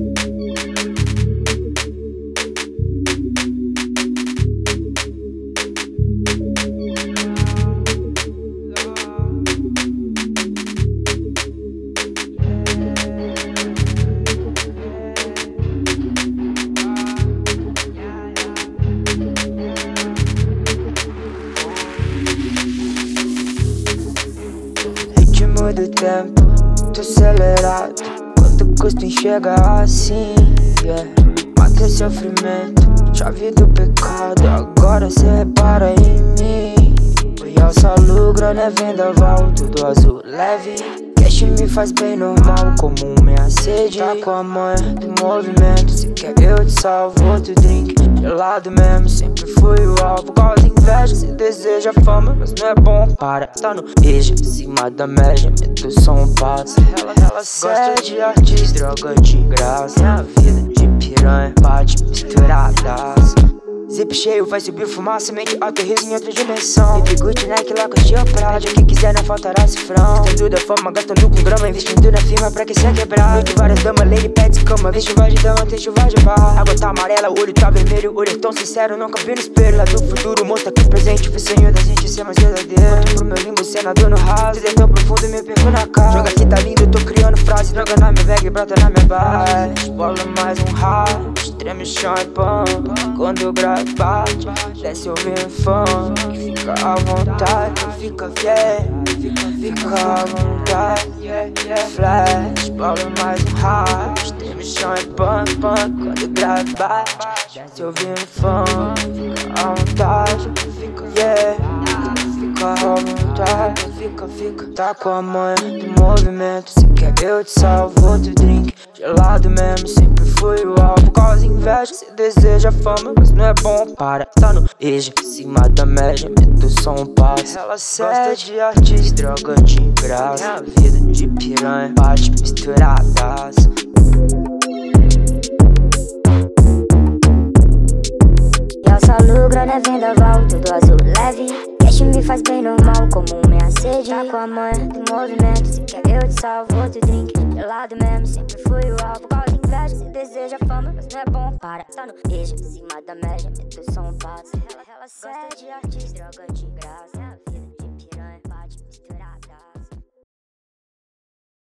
Ritmo do tempo, tô acelerado. Quanto custa enxergar assim, yeah. Mata esse sofrimento, chave do pecado. Agora cê repara em mim. Fui ao salugra, né, vendaval, tudo azul leve. Cash me faz bem normal, como minha sede. Tá com a manha do movimento, se quer eu te salvo, outro drink. Gelado mesmo, sempre fui o alvo. Causa inveja, se deseja fama, mas não é bom para. Tá no eixo, acima da média, meto som passa. Ela gosta de artista, droga de graça. Minha vida de piranha, bate misturadas. Zip cheio, vai subir fumaça, mente aterriza em outra dimensão. Baby Gucci, Nike, Lacoste ou Prada, quem quiser não faltará cifrão. Gastando da fama, gastando com grama, investindo na firma pra que se quebrar. Noite várias damas, lady pets, cama, vem chuva de dama, tem chuva de bar. Água tá amarela, o olho tá vermelho, olho tão sincero, nunca vi no espelho. Lá do futuro, mostra que o presente, o sonho da gente ser mais verdadeiro. Conto pro meu limbo, senador no raso, se tão profundo, me perco na cara. Joga que tá lindo, tô criando frase, droga na minha bag, brota na minha base. Bola mais um ralo, extremo chão e pão. Quando eu gravo bate, desce ouvindo funk. Fica à vontade, fica velho, fica à vontade. Flash, bola mais um ralo, extremo chão e punk. Quando eu gravo bate, desce ouvindo funk. Fica à vontade, fica fica à vontade, fica. Tá com a manha do movimento, se quer eu te salvo, outro drink. Gelado mesmo, sempre fui o alvo. Causa inveja, se deseja fama, mas não é bom para. Tá no eixo, acima da média, meto som passa. Ela gosta de artista, droga de graça. Minha vida de piranha, bate misturadas. E ao salugra, né, vendaval, tudo azul leve. Cash me faz bem normal, como minha sede. Tá com a manha do movimento, se quer eu te salvo, outro drink. Gelado mesmo, sempre fui o alvo. Causa inveja, se deseja fama, mas não é bom para. Tá no eixo, acima da média, meto som passa. Ela gosta de artista, droga de graça. Minha vida de piranha, bate misturada.